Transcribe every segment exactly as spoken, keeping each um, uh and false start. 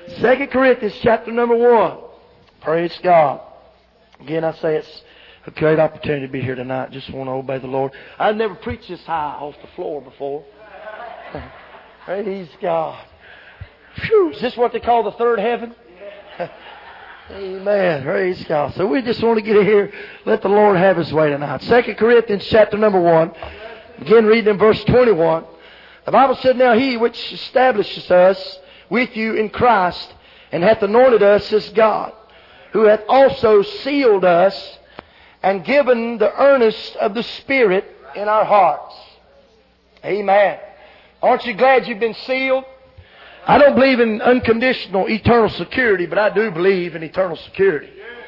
Second Corinthians chapter number one. Praise God. Again, I say it's a great opportunity to be here tonight. Just want to obey the Lord. I've never preached this high off the floor before. Praise God. Whew, is this what they call the third heaven? Amen. Praise God. So we just want to get in here, let the Lord have His way tonight. Second Corinthians chapter number one. Again, reading in verse twenty-one. The Bible said, Now He which establishes us with you in Christ, and hath anointed us as God, who hath also sealed us, and given the earnest of the Spirit in our hearts. Amen. Aren't you glad you've been sealed? I don't believe in unconditional eternal security, but I do believe in eternal security.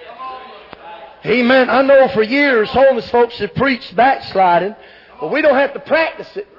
Amen. I know for years homeless folks have preached backsliding, but we don't have to practice it.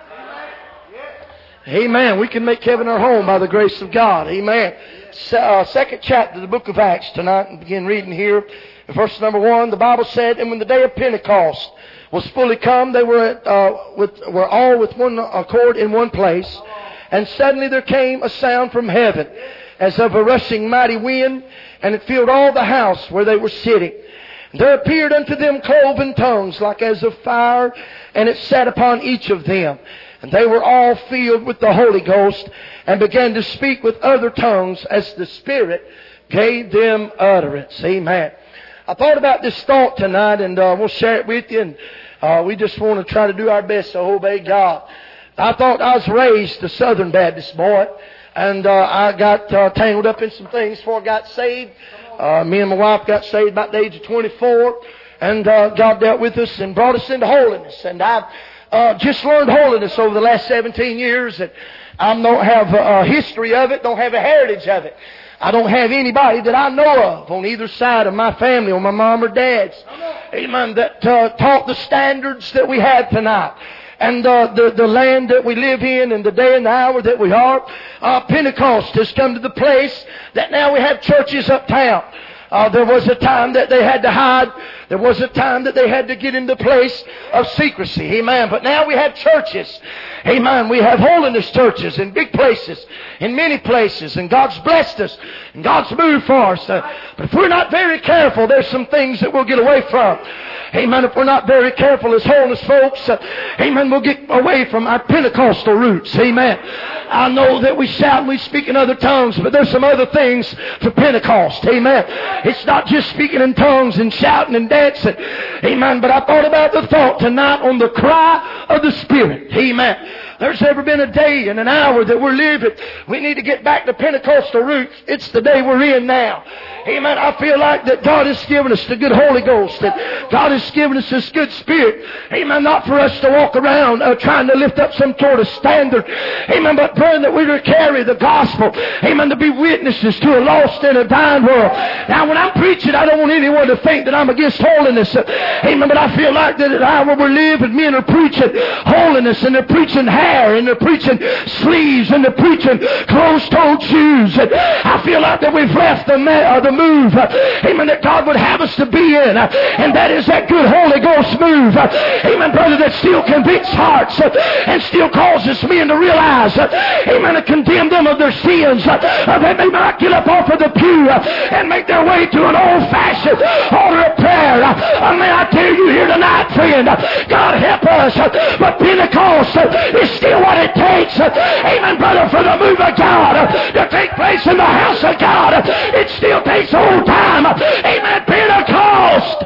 Amen. We can make heaven our home by the grace of God. Amen. Uh, second chapter of the book of Acts tonight, and begin reading here. In verse number one, the Bible said, And when the day of Pentecost was fully come, they were, uh, with, were all with one accord in one place. And suddenly there came a sound from heaven, as of a rushing mighty wind, and it filled all the house where they were sitting. And there appeared unto them cloven tongues, like as of fire, and it sat upon each of them. And they were all filled with the Holy Ghost, and began to speak with other tongues, as the Spirit gave them utterance. Amen. I thought about this thought tonight, and uh, we'll share it with you. And uh, we just want to try to do our best to obey God. I thought I was raised a Southern Baptist boy, and uh, I got uh, tangled up in some things before I got saved. Uh, me and my wife got saved about the age of twenty-four, and uh, God dealt with us and brought us into holiness. And I've uh, just learned holiness over the last seventeen years, and I don't have a, a history of it, don't have a heritage of it. I don't have anybody that I know of on either side of my family, or my mom or dad's, amen, that uh, taught the standards that we have tonight. And uh, the, the land that we live in, and the day and the hour that we are, uh, Pentecost has come to the place that now we have churches uptown. Uh, there was a time that they had to hide. There was a time that they had to get in the place of secrecy. Amen. But now we have churches. Amen. We have holiness churches in big places, in many places. And God's blessed us. And God's moved for us. Uh, but if we're not very careful, there's some things that we'll get away from. Amen. If we're not very careful as holiness folks, uh, amen, we'll get away from our Pentecostal roots. Amen. I know that we shout and we speak in other tongues, but there's some other things to Pentecost. Amen. It's not just speaking in tongues and shouting and dancing. Amen. But I thought about the thought tonight on the cry of the Spirit. Amen. There's ever been a day and an hour that we're living. We need to get back to Pentecostal roots. It's the day we're in now. Amen. I feel like that God has given us the good Holy Ghost. That God has given us this good Spirit. Amen. Not for us to walk around uh, trying to lift up some sort of standard. Amen. But praying that we will carry the gospel. Amen. To be witnesses to a lost and a dying world. Now when I'm preaching, I don't want anyone to think that I'm against holiness. Uh, amen. But I feel like that at the hour we're living, men are preaching holiness, and they're preaching hair, and they're preaching sleeves, and they're preaching closed-toed shoes. And I feel like that we've left the, ma- uh, the move, uh, amen, that God would have us to be in. Uh, and that is that good Holy Ghost move. Uh, amen, brother, that still convicts hearts uh, and still causes men to realize, uh, amen, to condemn them of their sins. Uh, uh, that they might get up off of the pew uh, and make their way to an old-fashioned altar of prayer. Uh, uh, may I tell you here tonight, friend, uh, God help us, uh, but Pentecost uh, is still what it takes. Uh, amen, brother, for the move of God uh, to take place in the house of God. Uh, it still takes a whole time. Uh, amen, Pentecost.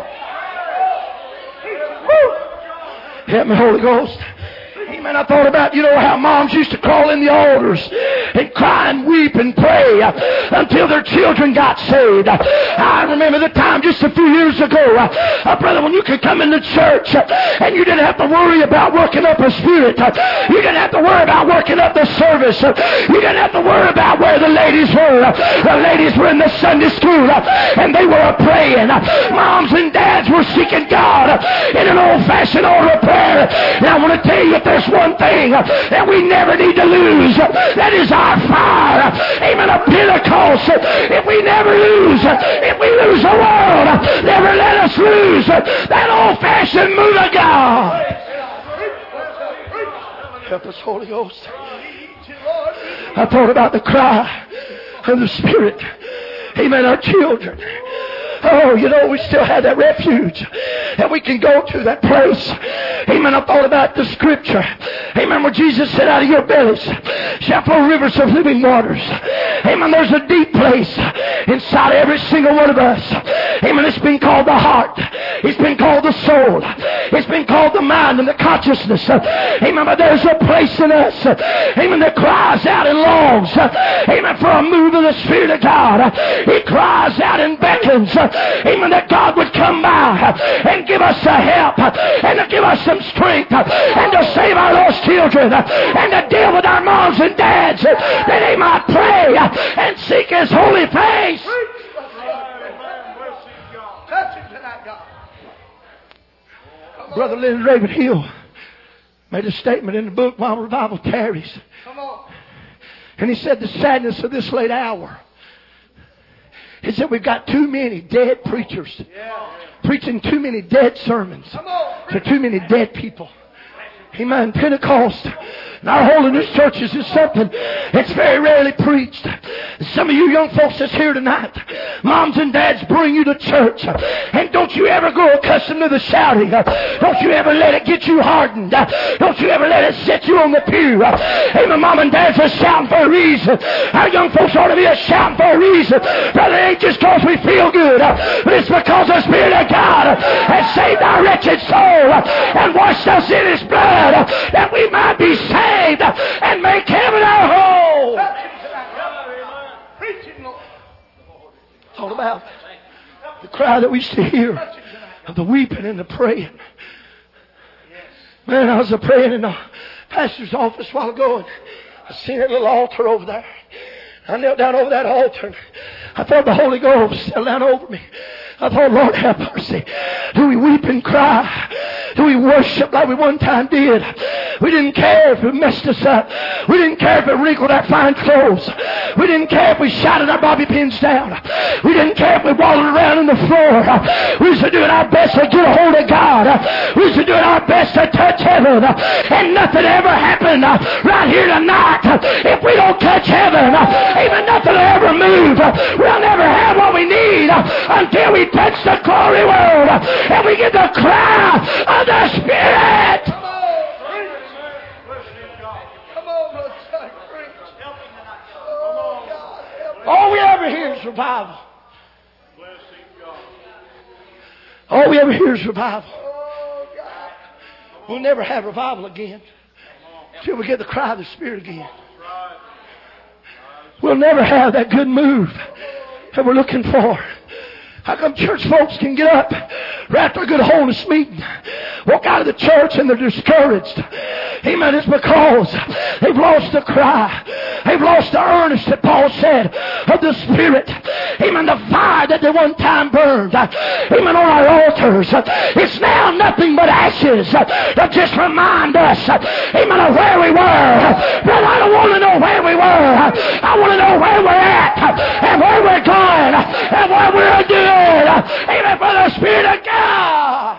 Woo. Help me, Holy Ghost. Amen. I thought about, you know, how moms used to crawl in the altars and cry and weep and pray uh, until their children got saved. Uh, I remember the time just a few years ago, uh, uh, brother, when you could come into church uh, and you didn't have to worry about working up a spirit. Uh, you didn't have to worry about working up the service. Uh, you didn't have to worry about where the ladies were. Uh, the ladies were in the Sunday school uh, and they were uh, praying. Uh, moms and dads were seeking God uh, in an old-fashioned altar of prayer. And I want to tell you, if there's one thing uh, that we never need to lose, uh, that is our fire. Uh, amen. A Pentecost. Uh, if we never lose, uh, if we lose the world, uh, never let us lose uh, that old-fashioned move of God. Help us, Holy Ghost. I thought about the cry of the Spirit. Amen. Our children. Oh, you know, we still have that refuge that we can go to, that place. Amen. I thought about the scripture. Amen. Where Jesus said, out of your bellies shall flow rivers of living waters. Amen. There's a deep place inside every single one of us. Amen. It's been called the heart. It's been called the soul. It's been called the mind and the consciousness. Amen. But there's a place in us. Amen. That cries out and longs. Amen. For a move of the Spirit of God. It cries out and beckons. Amen. That God would come by and give us the help and to give us some strength and to save our lost children and to deal with our moms and dads that they might pray and seek His holy face. Brother Leonard Ravenhill made a statement in the book, While Revival Tarries. And he said the sadness of this late hour is that we've got too many dead preachers preaching too many dead sermons to too many dead people. Amen. Pentecost in our holiness churches is something that's very rarely preached. Some of you young folks that's here tonight, moms and dads bring you to church, and don't you ever grow accustomed to the shouting. Don't you ever let it get you hardened. Don't you ever let it set you on the pew. Amen. Mom and dads are shouting for a reason. Our young folks ought to be a shouting for a reason. Brother, it ain't just because we feel good, but it's because the Spirit of God has saved our wretched soul and washed us in His blood, that we might be saved and make heaven our home. It's all about the cry that we used to hear of the weeping and the praying. Man, I was a praying in the pastor's office a while ago, and I seen that little altar over there. I knelt down over that altar, and I felt the Holy Ghost settle down over me. I thought, Lord, have mercy. Do we weep and cry? Do we worship like we one time did? We didn't care if it messed us up. We didn't care if it wrinkled our fine clothes. We didn't care if we shouted our bobby pins down. We didn't care if we wallowed around on the floor. We used to do our best to get a hold of God. We used to do our best to touch heaven. And nothing ever happened right here tonight. If we don't touch heaven, even nothing will ever move. We'll never have what we need until we touch the glory world and we get the cry of the Spirit. Come on, all we ever hear is revival. All we ever hear is revival. We'll never have revival again until we get the cry of the Spirit again. We'll never have that good move that we're looking for. How come church folks can get up right after a good holiness meeting, walk out of the church and they're discouraged? Amen. It's because they've lost the cry. They've lost the earnest that Paul said of the Spirit. Amen. The fire that they one time burned. Amen. On our altars. It's now nothing but ashes that just remind us, amen, of where we were. But I don't want to know where we were. I want to know where we're at and where we're going and what we're doing. Amen. For the Spirit of God.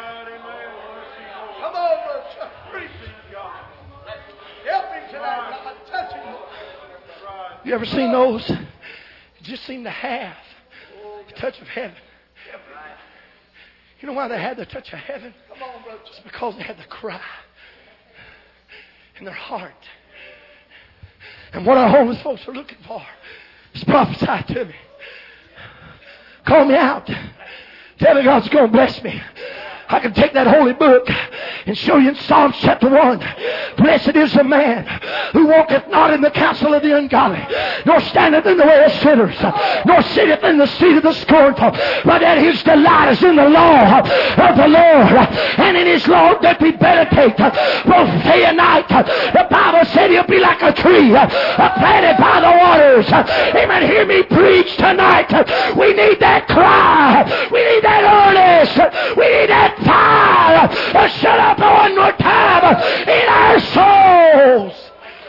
Come on, brother. Preach God. Help him tonight, God. Touch him. You ever seen those? You just seem to have the touch of heaven. You know why they had the touch of heaven? Come on, brother. Just because they had the cry in their heart. And what our homeless folks are looking for is prophesy to me. Call me out. Tell me God's going to bless me. I can take that holy book and show you in Psalms chapter one. Blessed is the man who walketh not in the counsel of the ungodly, nor standeth in the way of sinners, nor sitteth in the seat of the scornful, but that his delight is in the law of the Lord, and in his law doth he meditate both day and night. The Bible said he'll be like a tree planted by the waters. Amen. Hear me preach tonight. We need that cry. We need that earnest. We need that fire uh, shut up one more time uh, in our souls.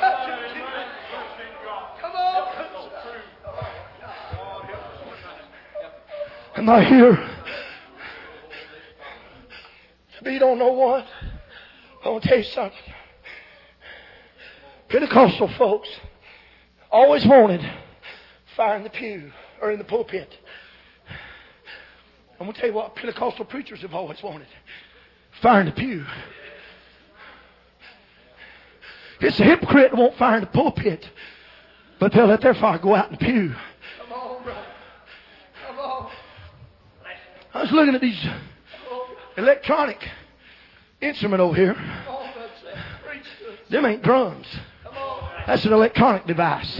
Come on. Am I here? If you don't know what, I want to tell you something. Pentecostal folks always wanted Fire in the pew or in the pulpit. I'm going to tell you what Pentecostal preachers have always wanted. Fire in the pew. It's a hypocrite that won't fire in the pulpit, but they'll let their fire go out in the pew. Come on, brother. Come on. I was looking at these electronic instrument over here. Them ain't drums. That's an electronic device.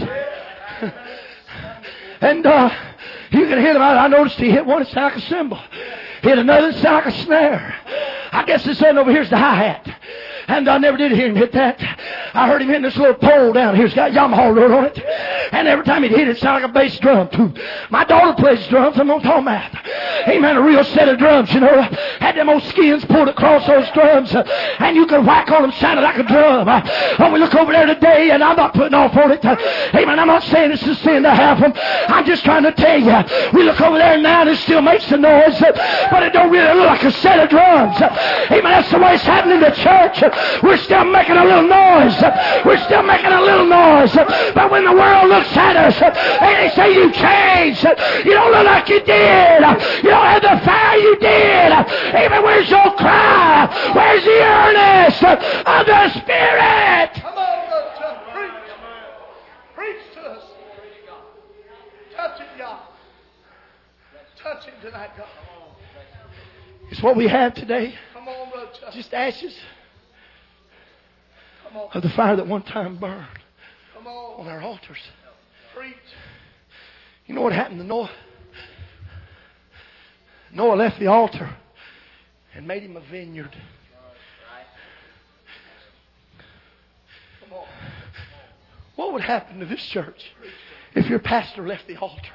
And uh, you can hear them. I noticed he hit one, it's like a cymbal. Hit another, it's like a snare. I guess this one over here is the hi-hat. And I never did hear him hit that. I heard him hitting this little pole down here. It's got Yamaha wrote on it. And every time he'd hit it, it sounded like a bass drum. My daughter plays drums. I'm going to talk about. Amen. A real set of drums, you know. Had them old skins pulled across those drums. And you could whack on them, sounded like a drum. Oh, we look over there today, and I'm not putting off on it. Amen. I'm not saying it's a sin to have them. I'm just trying to tell you. We look over there now, and it still makes the noise. But it don't really look like a set of drums. Amen. That's the way it's happening in the church. We're still making a little noise. We're still making a little noise. But when the world looks at us and they say you changed, you don't look like you did. You don't have the fire you did. Even where's your cry? Where's the earnest of the Spirit? Come on, brother. Preach. Preach to us. Touch him, God. Touch him tonight, God. It's what we have today. Come on, brother. Just ashes of the fire that one time burned on our altars. You know what happened to Noah? Noah left the altar and made him a vineyard. What would happen to this church if your pastor left the altar?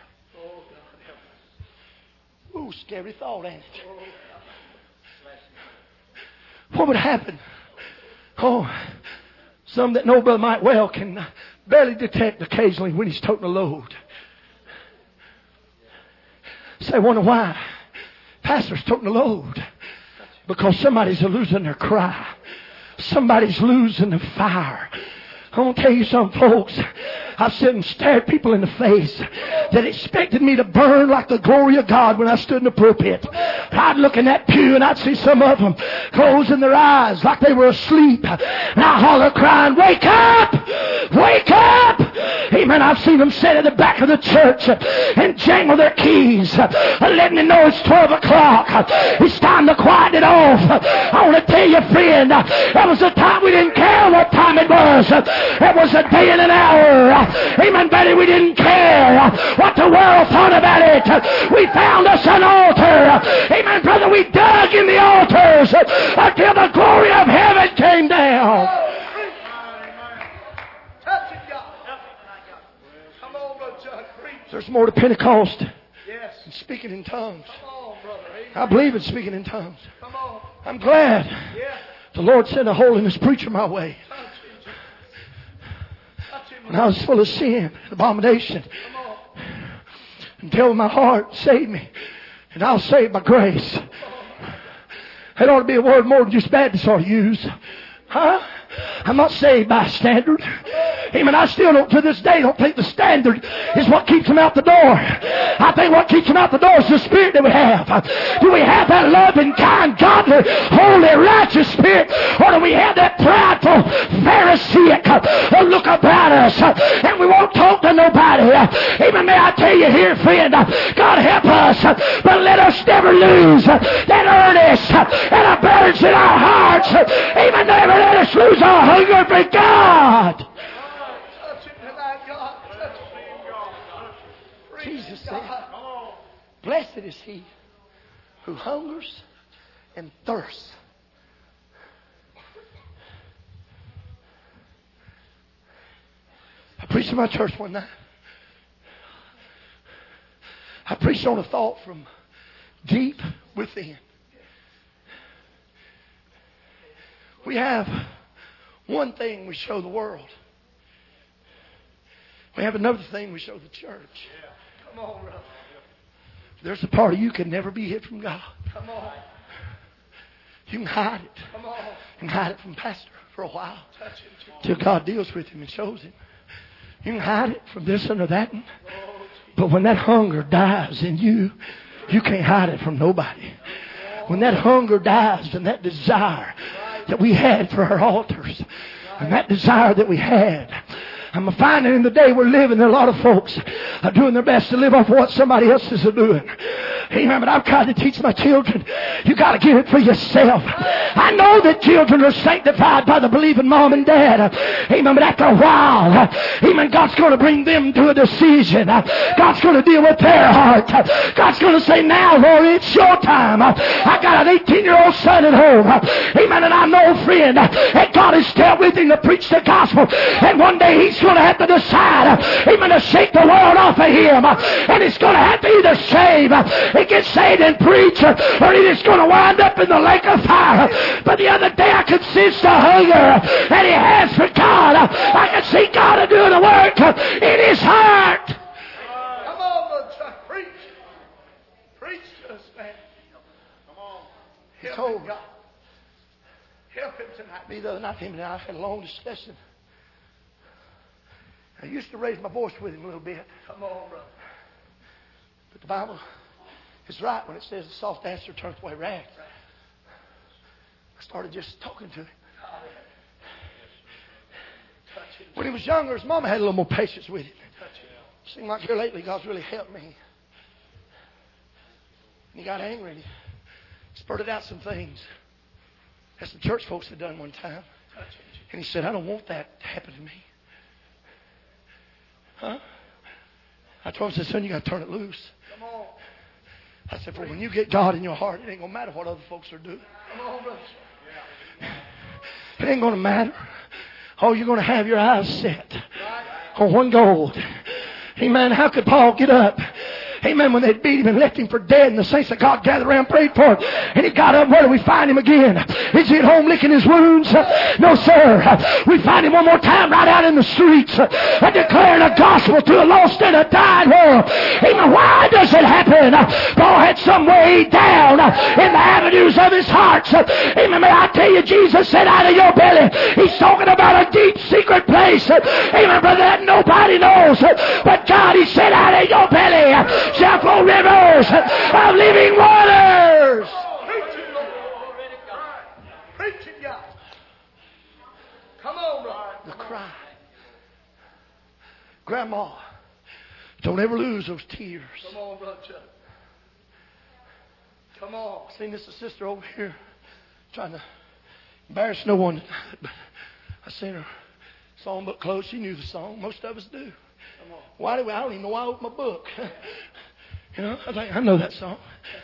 Ooh, scary thought, ain't it? What would happen? Oh, some that know Brother Mike well can barely detect occasionally when he's toting a load. Say, wonder why? Pastor's toting a load. Because somebody's losing their cry. Somebody's losing the fire. I'm going to tell you something, folks. I've sit and stared people in the face that expected me to burn like the glory of God when I stood in the pulpit. I'd look in that pew and I'd see some of them closing their eyes like they were asleep. And I'd holler crying, wake up! Wake up! Amen. I've seen them sit at the back of the church and jangle their keys, letting them know it's twelve o'clock. It's time to quiet it off. I want to tell you, friend, that was a time we didn't care what time it was. It was a day and an hour. Amen, Betty, we didn't care what the world thought about it. We found us an altar. Amen, brother, we dug in the altars until the glory of heaven came down. Touch it, God. Come on, brother John, preach. There's more to Pentecost than speaking in tongues. I believe in speaking in tongues. I'm glad the Lord sent a holiness preacher my way. When I was full of sin and abomination, until my heart saved me, and I was saved by grace. That ought to be a word more than just Baptists ought to use. Huh? I'm not saved by standard. Amen. I still don't, to this day, don't think the standard is what keeps them out the door. I think what keeps them out the door is the spirit that we have. Do we have that loving, kind, godly, holy, righteous spirit? Or do we have that prideful, Pharisaic look about us? And we won't talk to nobody. Amen. May I tell you here, friend, God help us, but let us never lose that earnest and a burden in our hearts. Amen. Never let us lose our hunger for God. Jesus said, blessed is he who hungers and thirsts. I preached in my church one night. I preached on a thought from deep within. We have one thing we show the world. We have another thing we show the church. Come on, brother. There's a part of you can never be hid from God. Come on. You can hide it. Come on. You can hide it from pastor for a while. Touch him. Till God deals with him and shows him. You can hide it from this and or that. But when that hunger dies in you, you can't hide it from nobody. When that hunger dies and that desire that we had for our altars and that desire that we had, I'm finding in the day we're living, there are a lot of folks are doing their best to live off what somebody else is doing. Amen. But I've tried to teach my children, you got to get it for yourself. I know that children are sanctified by the believing mom and dad. Amen. But after a while, amen, God's going to bring them to a decision. God's going to deal with their heart. God's going to say, now, Lord, it's your time. I got an eighteen-year-old son at home. Amen. And I know, friend, that God has dealt with him to preach the gospel. And one day he's going to have to decide, amen, to shake the world off of him. And he's going to have to either save, he gets saved and preach, or he is going to wind up in the lake of fire. But the other day I could sense the hunger that he has for God. I could see God doing the work in his heart. Come on, brother Chuck. Preach. Preach to us, man. Come on. Help him, God. Help him tonight. Me the other night, him and I had a long discussion. I used to raise my voice with him a little bit. Come on, brother. But the Bible is right when it says a soft answer turns away wrath. I started just talking to him. When he was younger, his mama had a little more patience with him. It seemed like here lately God's really helped me. And he got angry and he spurted out some things that some church folks had done one time. And he said, I don't want that to happen to me. Huh? I told him, I said, son, you got to turn it loose. Come on. I said, for when you get God in your heart, it ain't going to matter what other folks are doing. Come on, brother. It ain't going to matter. Oh, you're going to have your eyes set on one goal. Amen. How could Paul get up? Amen. When they beat him and left him for dead, and the saints of God gathered around and prayed for him, and he got up, where do we find him again? Is he at home licking his wounds? No, sir. We find him one more time right out in the streets and declaring the gospel to a lost and a dying world. Amen. Why does it happen? Paul had some way down in the avenues of his heart. Amen. May I tell you, Jesus said, out of your belly. He's talking about a deep secret place. Amen, brother, that nobody knows. But God, he said, out of your belly shall flow rivers of living waters. Preaching, Lord. Preaching, God. Come on, brother. The cry. Grandma, don't ever lose those tears. Come on, brother Chuck. Come on. I seen this sister over here trying to embarrass no one tonight, but I seen her songbook closed. She knew the song. Most of us do. Why do we? I don't even know why I opened my book. You know, I think I know that song.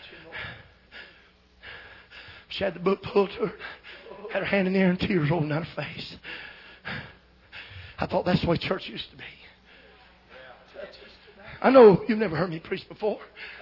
She had the book pulled to her, had her hand in the air and tears rolling down her face. I thought that's the way church used to be. I know you've never heard me preach before.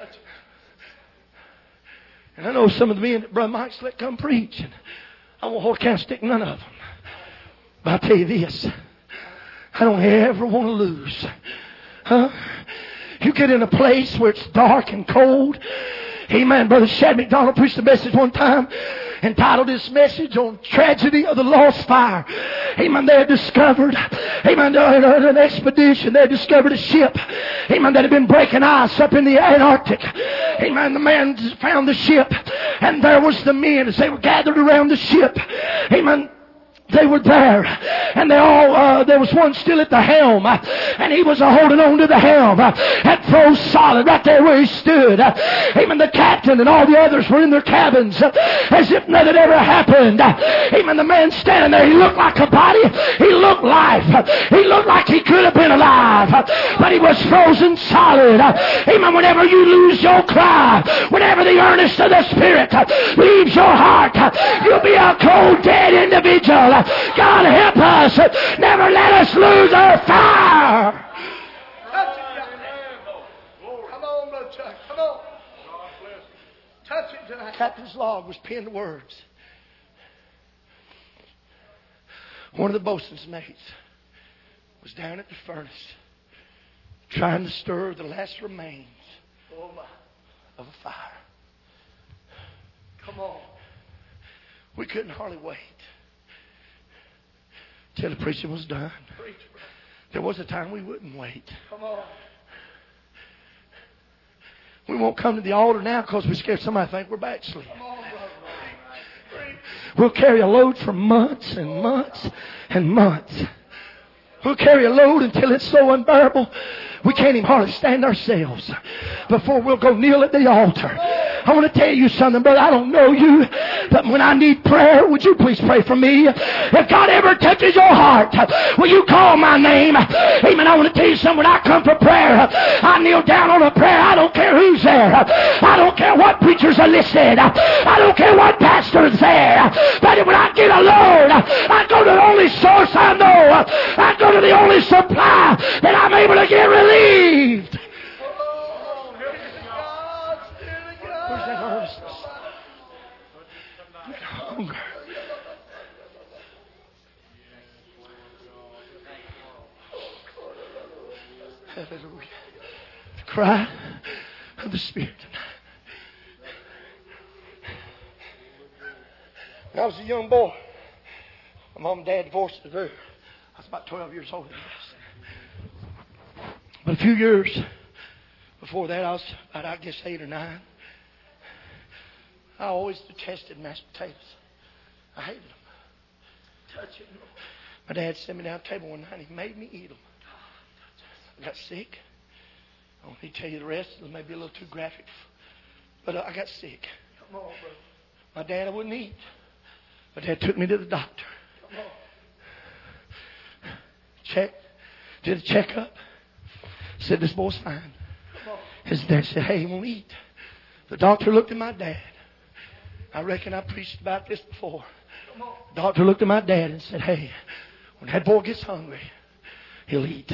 And I know some of the men that Brother Mike's let come preach. And I won't hold a candlestick, none of them. But I'll tell you this. I don't ever want to lose. Huh? You get in a place where it's dark and cold. Amen. Brother Shad McDonald preached a message one time, entitled his message on tragedy of the lost fire. Amen. They had discovered, amen, in an expedition, they had discovered a ship, amen, that had been breaking ice up in the Antarctic. Amen. The man found the ship, and there was the men as they were gathered around the ship. Amen. They were there, and they all, uh, there was one still at the helm, uh, and he was uh, holding on to the helm, uh, and froze solid right there where he stood. Uh, even the captain and all the others were in their cabins, uh, as if nothing ever happened. Uh, even the man standing there, he looked like a body, he looked life, uh, he looked like he could have been alive, uh, but he was frozen solid. Uh, even whenever you lose your cry, whenever the earnest of the Spirit uh, leaves your heart, uh, you'll be a cold, dead individual. God help us. Never let us lose our fire. Touch it, come on, brother Chuck. Come on. Touch it tonight. Captain's log was penned words. One of the bosun's mates was down at the furnace trying to stir the last remains Oh my. of a fire. Come on. We couldn't hardly wait till the preaching was done. Preach, There was a time we wouldn't wait. come on. We won't come to the altar now because we're scared somebody think we're backsliding. We'll carry a load for months and months and months. We'll carry a load until it's so unbearable we can't even hardly stand ourselves before we'll go kneel at the altar. I want to tell you something, brother. I don't know you, but when I need prayer, would you please pray for me? If God ever touches your heart, will you call my name? Amen. I want to tell you something. When I come for prayer, I kneel down on a prayer. I don't care who's there. I don't care what preachers are listed. I don't care what pastor is there. But when I get a load, I go to the only source I know. I go to the only supply that I'm able to get relieved. Where's that earnestness? That hunger. Hallelujah. The cry of the Spirit tonight. When I was a young boy, my mom and dad divorced at very, I was about twelve years old. But a few years before that, I was about, I guess, eight or nine. I always detested mashed potatoes. I hated them. Touching them. My dad sat me down at the table one night and he made me eat them. I got sick. I don't need to tell you the rest. It may be a little too graphic. But uh, I got sick. Come on, brother. My dad, I wouldn't eat. My dad took me to the doctor. Come on. Checked. Did a checkup. Said, this boy's fine. His dad said, hey, he won't eat. The doctor looked at my dad. I reckon I preached about this before. The doctor looked at my dad and said, hey, when that boy gets hungry, he'll eat.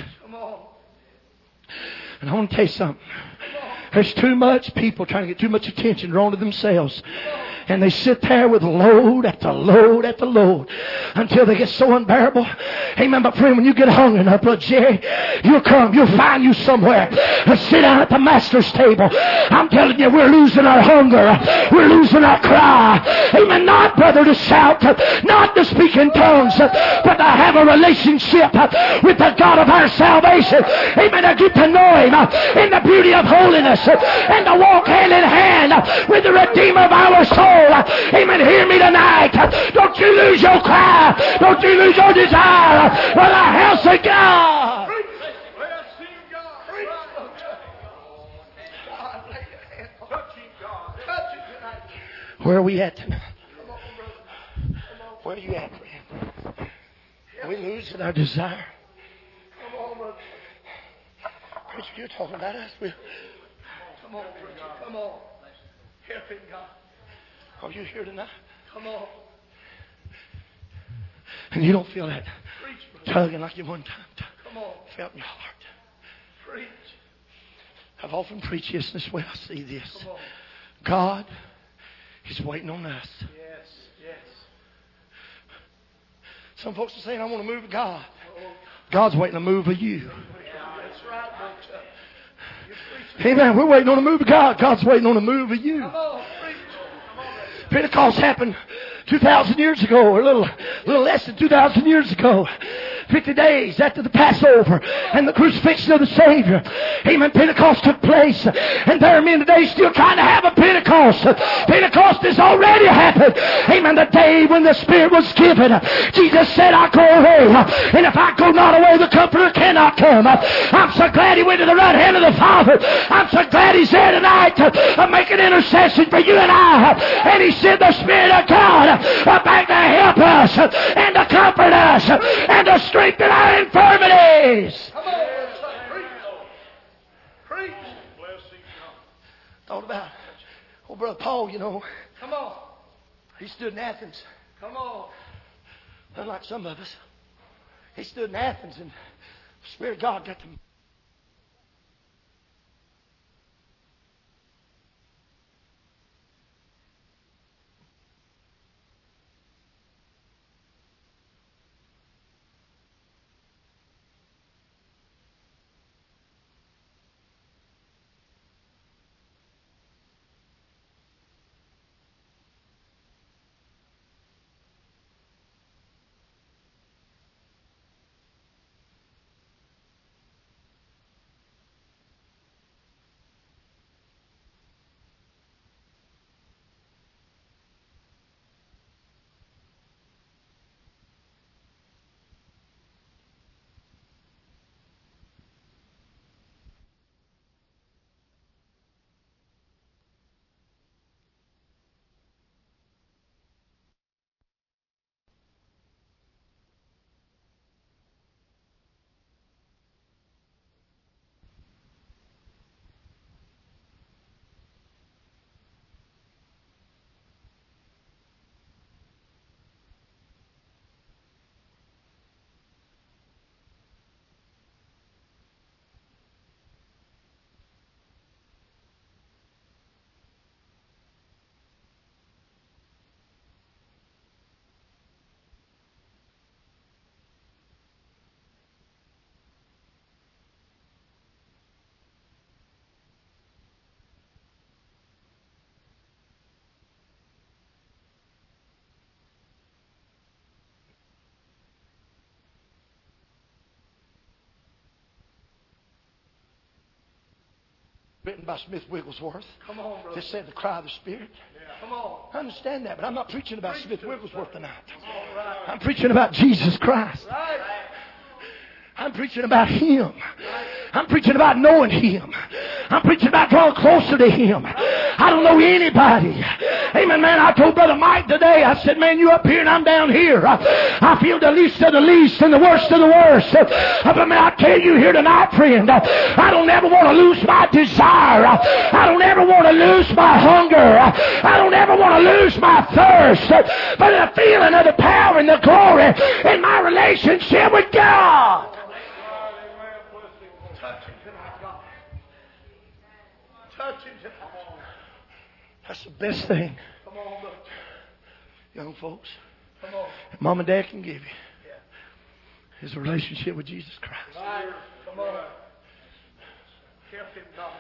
And I want to tell you something. There's too much people trying to get too much attention drawn to themselves. And they sit there with load after load after load until they get so unbearable. Amen. But friend, when you get hungry enough, Brother Jerry, you'll come. You'll find you somewhere to sit down at the Master's table. I'm telling you, we're losing our hunger. We're losing our cry. Amen. Not, brother, to shout, not to speak in tongues, but to have a relationship with the God of our salvation. Amen. To get to know Him in the beauty of holiness and to walk hand in hand with the Redeemer of our soul. Amen. Hear me tonight. Don't you lose your cry. Don't you lose your desire for the house of God. Where are we at tonight? Where are you at, friend? Are we losing our desire? Preacher, you're talking about us. We're... Come on, preacher. Come on. Help Him, God. Are you here tonight? Come on. And you don't feel that tugging like you one time Come on. Felt in your heart. Preach. I've often preached this this way. I see this. God is waiting on us. Yes, yes. Some folks are saying, I want to move with God. God's waiting to move with you. That's right, Amen. We're waiting on a move of God. God's waiting on a move of you. Come on, preach. Pentecost happened two thousand years ago, or a little, little less than two thousand years ago. fifty days after the Passover and the crucifixion of the Savior. Amen. Pentecost took place. And there are men today still trying to have a Pentecost. Pentecost has already happened. Amen. The day when the Spirit was given. Jesus said, I go away. And if I go not away, the Comforter cannot come. I'm so glad He went to the right hand of the Father. I'm so glad He's there tonight to make an intercession for you and I. And He sent the Spirit of God back to help us and to comfort us and to strengthen our infirmities. Come on, preach. Preach. Thought about, oh, Brother Paul, you know. Come on. He stood in Athens. Come on. Unlike some of us. He stood in Athens and the Spirit of God got to written by Smith Wigglesworth. Come on, brother. Just said the cry of the Spirit. Come on. I understand that, but I'm not preaching about Preach Smith to us, Wigglesworth brother. tonight. All right. I'm preaching about Jesus Christ. Right. I'm preaching about Him. I'm preaching about knowing Him. I'm preaching about drawing closer to Him. I don't know anybody. Amen, man. I told Brother Mike today, I said, man, you up here and I'm down here. I feel the least of the least and the worst of the worst. But man, I tell you here tonight, friend, I don't ever want to lose my desire. I don't ever want to lose my hunger. I don't ever want to lose my thirst. But the feeling of the power and the glory in my relationship with God. Touch him tonight, God. Touch him tonight. That's the best thing, Come on, brother. young folks, Come on. Mom and Dad can give you Yeah. is a relationship with Jesus Christ. Right. Come on. Help him, God.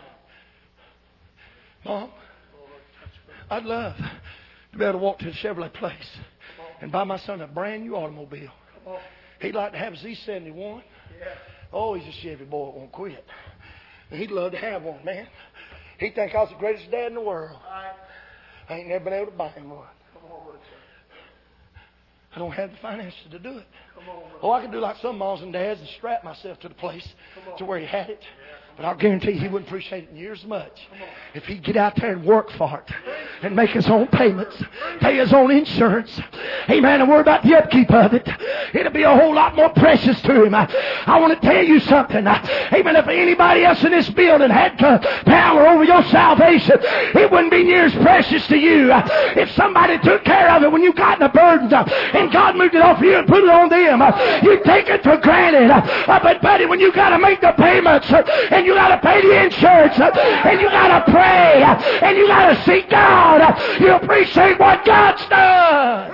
Mom, I'd love to be able to walk to the Chevrolet place and buy my son a brand new automobile. Come on. He'd like to have a Z seventy-one. Yeah. Oh, he's a Chevy boy that won't quit. And he'd love to have one, man. He'd think I was the greatest dad in the world. Right. I ain't never been able to buy him one. Come on, brother. I don't have the finances to do it. Come on, brother. Oh, I could do like some moms and dads and strap myself to the place Come on. to where he had it. But I'll guarantee you he wouldn't appreciate it near as much if he'd get out there and work for it and make his own payments, pay his own insurance. Amen. And worry about the upkeep of it. It'll be a whole lot more precious to him. I, I want to tell you something. Amen. If anybody else in this building had power over your salvation, it wouldn't be near as precious to you. If somebody took care of it when you got in a burden and God moved it off you and put it on them, you take it for granted. But buddy, when you got to make the payments and you got to pay the insurance and you got to pray and you got to seek God, you appreciate what God's done.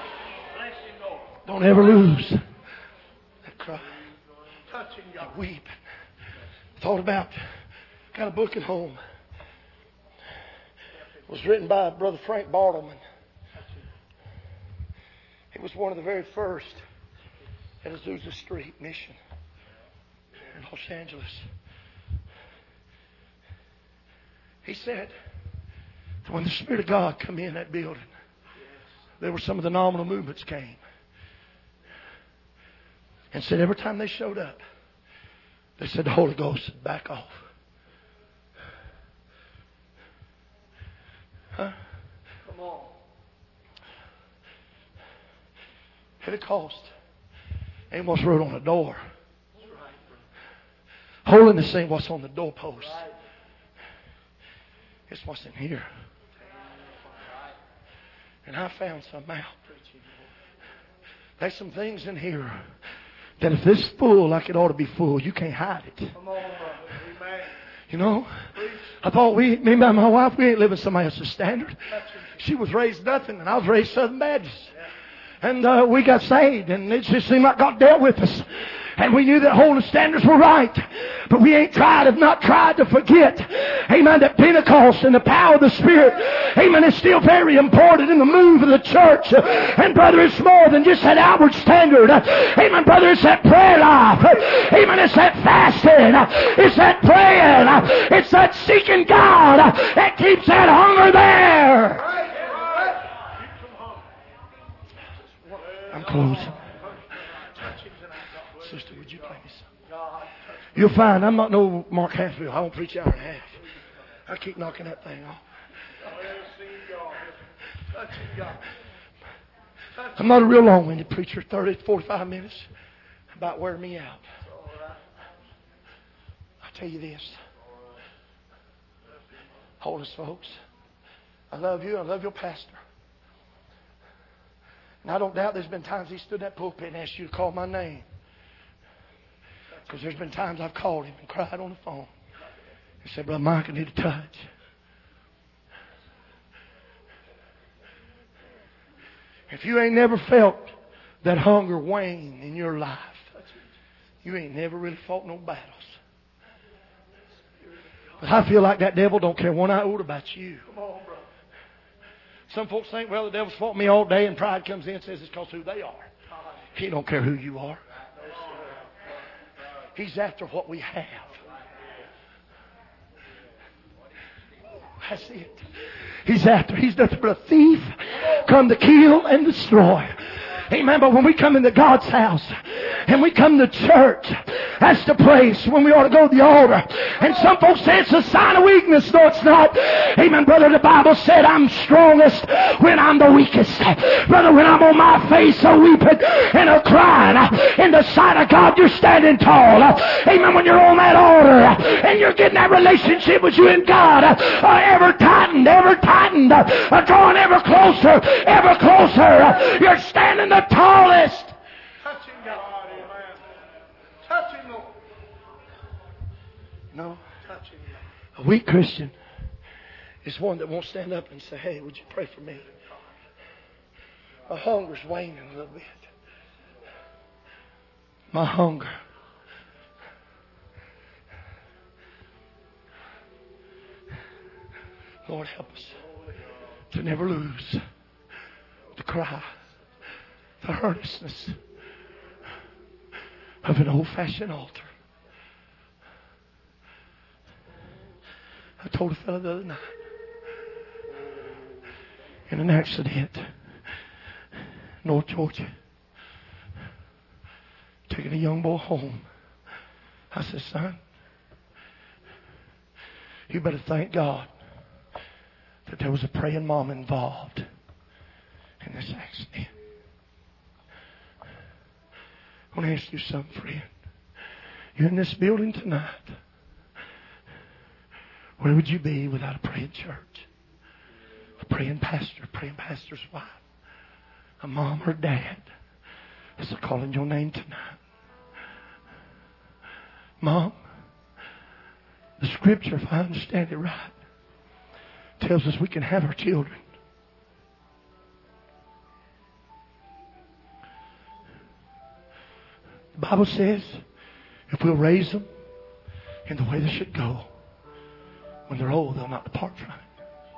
Don't ever lose that cry. Touching God. Weep. Thought about, got a book at home. It was written by Brother Frank Bartleman. He was one of the very first at Azusa Street Mission in Los Angeles. He said that when the Spirit of God come in that building, there were some of the nominal movements came. And said every time they showed up, they said the Holy Ghost would back off. Huh? Come on. Pentecost ain't what's wrote on the door. Holiness ain't what's on the doorpost. It's what's in here. And I found some out. There's some things in here that if this full like it ought to be full, you can't hide it. Come on, brother. Amen. You know? I thought we, me and my wife, we ain't living somebody else's standard. Touching. She was raised nothing, and I was raised Southern Baptist. And uh, we got saved, and it just seemed like God dealt with us. And we knew that holy standards were right. But we ain't tried, have not tried to forget, amen, that Pentecost and the power of the Spirit, amen, is still very important in the move of the church. And brother, it's more than just that outward standard. Amen, brother, it's that prayer life. Amen, it's that fasting. It's that praying. It's that seeking God that keeps that hunger there. I'm closing. Sister, would you play me something? You'll find I'm not no Mark Hatfield. I won't preach an hour and a half. I keep knocking that thing off. I'm not a real long-winded preacher. thirty, forty-five minutes. About wearing me out. I tell you this. Hold us, folks. I love you. I love your pastor. And I don't doubt there's been times he stood in that pulpit and asked you to call my name. Because there's been times I've called him and cried on the phone. He said, Brother Mike, I need a touch. If you ain't never felt that hunger wane in your life, you ain't never really fought no battles. But I feel like that devil don't care one iota about you. Some folks think, well, the devil's fought me all day, and pride comes in and says it's because who they are. He don't care who you are. He's after what we have. That's it. He's after. He's nothing but a thief, come to kill and destroy. Amen. But when we come into God's house and we come to church, that's the place when we ought to go to the altar. And some folks say it's a sign of weakness. No, it's not. Amen, brother. The Bible said I'm strongest when I'm the weakest. Brother, when I'm on my face a weeping and a crying, in the sight of God, you're standing tall. Amen. When you're on that altar and you're getting that relationship with you and God uh, ever tightened, ever tightened, uh, drawing ever closer, ever closer. You're standing the tallest. Touching God. Amen. Touching Lord. No. Touching God. A weak Christian is one that won't stand up and say, hey, would you pray for me? My hunger's waning a little bit. My hunger. Lord, help us to never lose the cry, the earnestness of an old-fashioned altar. I told a fellow the other night, in an accident, North Georgia, taking a young boy home. I said, son, you better thank God that there was a praying mom involved in this accident. I want to ask you something, friend. You're in this building tonight. Where would you be without a praying church? A praying pastor, a praying pastor's wife, a mom or dad that's calling your name tonight. Mom, the scripture, if I understand it right, tells us we can have our children. The Bible says if we'll raise them in the way they should go, when they're old, they'll not depart from it.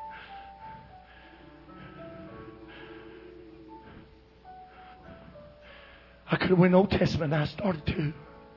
I could have went Old Testament and I started to.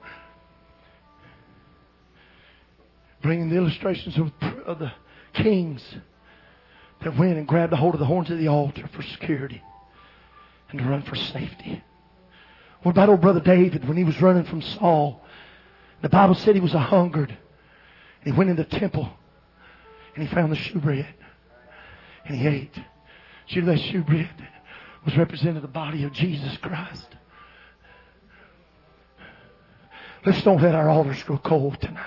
Bringing the illustrations of, of the kings that went and grabbed a hold of the horns of the altar for security and to run for safety. What about old brother David when he was running from Saul? The Bible said he was a hungered. And he went in the temple and he found the shewbread and he ate. You know that shewbread was represented the body of Jesus Christ. Let's don't let our altars grow cold tonight.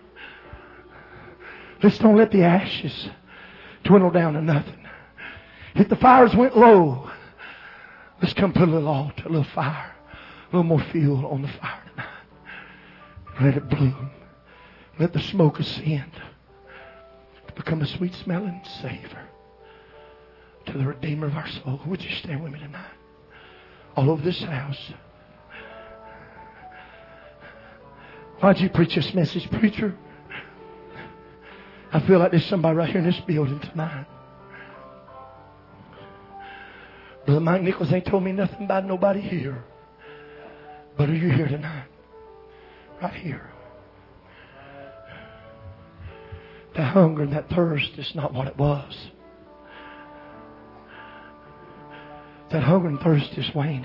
Let's don't let the ashes dwindle down to nothing. If the fires went low, let's come put a little altar, a little fire, a little more fuel on the fire tonight. Let it bloom. Let the smoke ascend to become a sweet smelling savor to the Redeemer of our soul. Would you stand with me tonight? All over this house. Why'd you preach this message, preacher? I feel like there's somebody right here in this building tonight. Brother Mike Nichols ain't told me nothing about nobody here. But are you here tonight? Right here. That hunger and that thirst is not what it was. That hunger and thirst is waning.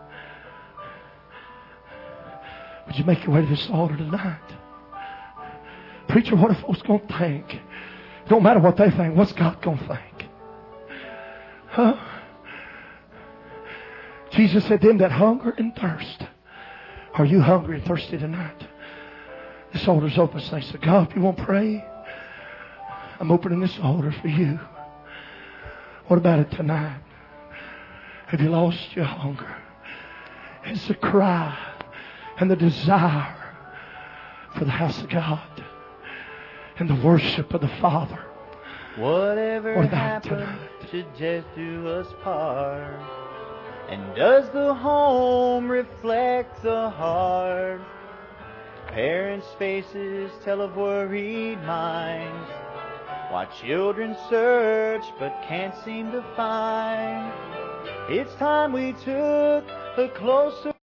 Would you make your way to this altar tonight? Preacher, what are folks going to think? It don't matter what they think. What's God going to think? Huh? Jesus said, them that hunger and thirst. Are you hungry and thirsty tonight? This altar's open. Say, so God, if you want to pray, I'm opening this altar for you. What about it tonight? Have you lost your hunger? It's the cry and the desire for the house of God and the worship of the Father. Whatever what happened to death do us part? And does the home reflect the heart? Parents' faces tell of worried minds, while children search but can't seem to find. It's time we took a closer